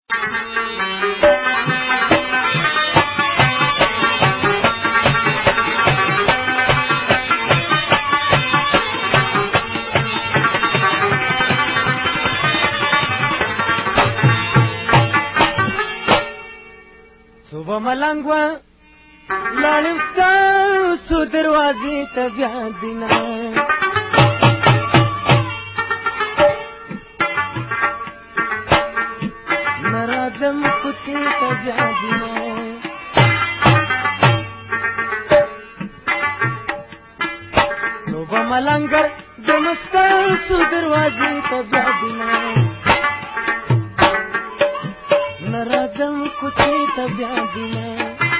صبح ملنګ لاړم ستاسو دروازې ته بیا دینه نه راځم کوڅې ته بیا دینه صبح ملنګ ځم ستاسو دروازې ته بیا دینه نه راځم کوڅې ته بیا دینه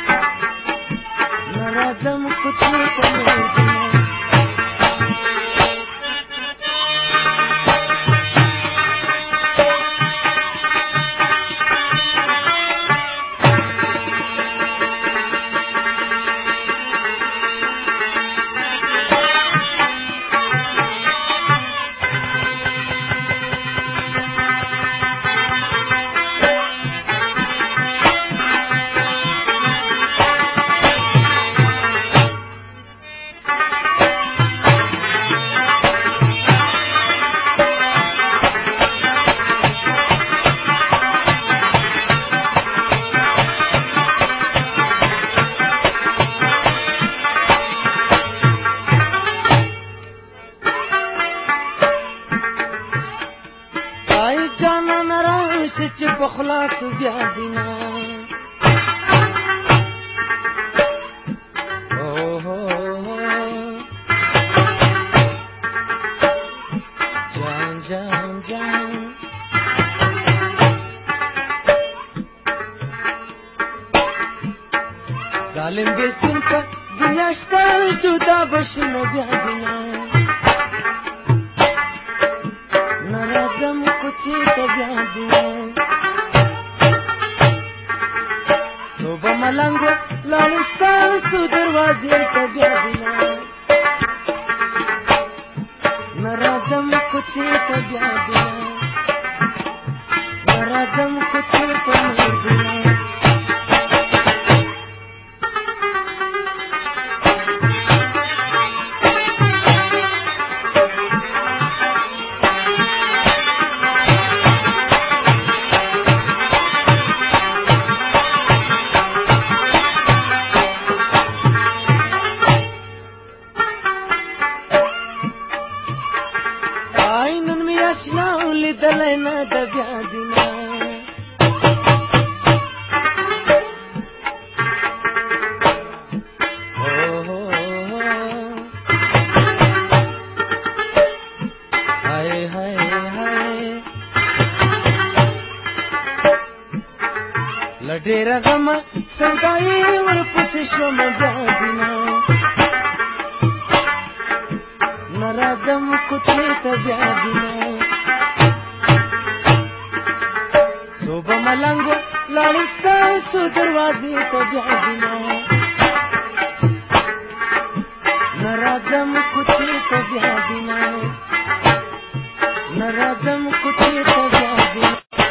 نرادم کوڅې ته دینه چې په خلاص بیا دینه جان جان جان ظالم بیتون په دنیا شته جدا بشنه بیا دینه نه راځم کوڅې ته بیا دینه صبح ملنګ لاړم ستاسو دروازې ته بیا دینه نه راځم کوڅې ته بیا دینه نه راځم کوڅې ته دینه لیدلی نه د بیا دینه هاي هاي هاي له ډېره غمه سودایي ورپسې شوم بیا دینه نه راځم کوڅې ته بیا دینه صبح ملنګ لاړم ستاسو دروازې ته بیا دینه نه راځم کوڅې ته بیا دینه نه راځم کوڅې ته بیا دینه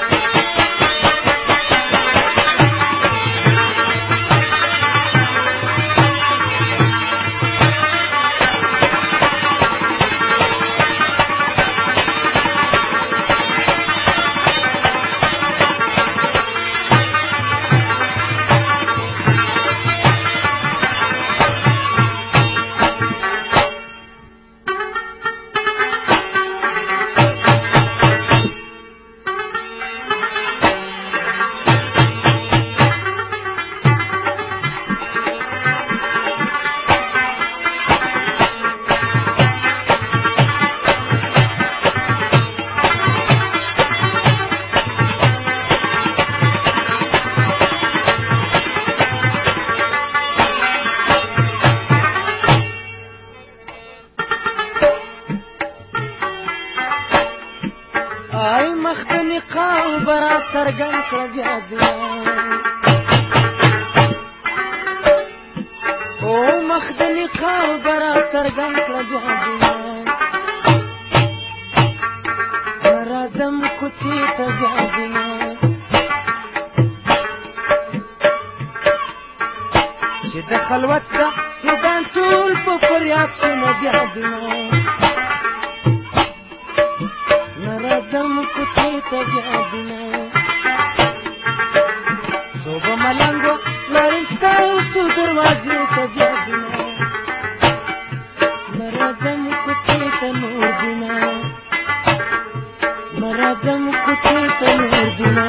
آی مخدنی قاو برا سرگن کړه بیا دینه او مخدنی قاو برا سرگن کړه بیا دینه راځم کوڅې ته بیا دینه خلوت دا هدان ټول په فریاد شنه بیا دینه نرازم کوڅې ته بیا دینه صوبه ملنګو لارې ستا څو دروازې ته بیا دینه نرازم کوڅې ته نور دینه نرازم کوڅې ته نور دینه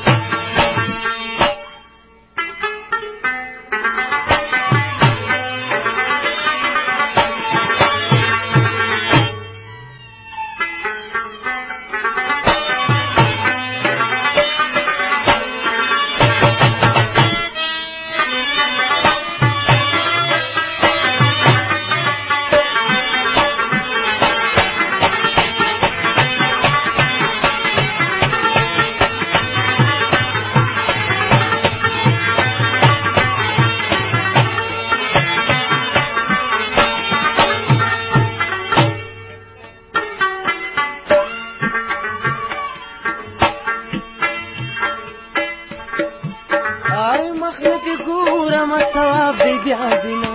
مخلوق ګورم ثواب دی بیا دینا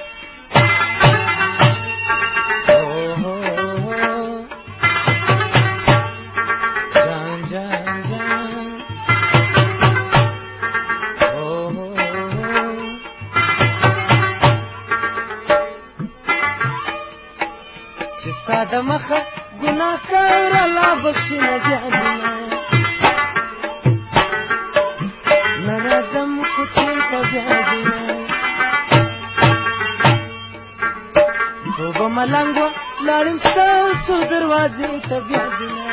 جان جان جان چې ستا د مخه ګناه کار الله بخښنه بیا دینا نرازم کوڅې ته بیا دینه صوبه ملنګو لاړم ستا څو دروازې ته بیا دینه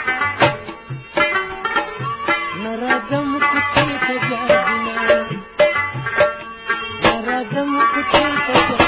نرازم کوڅې ته بیا دینه نرازم کوڅې ته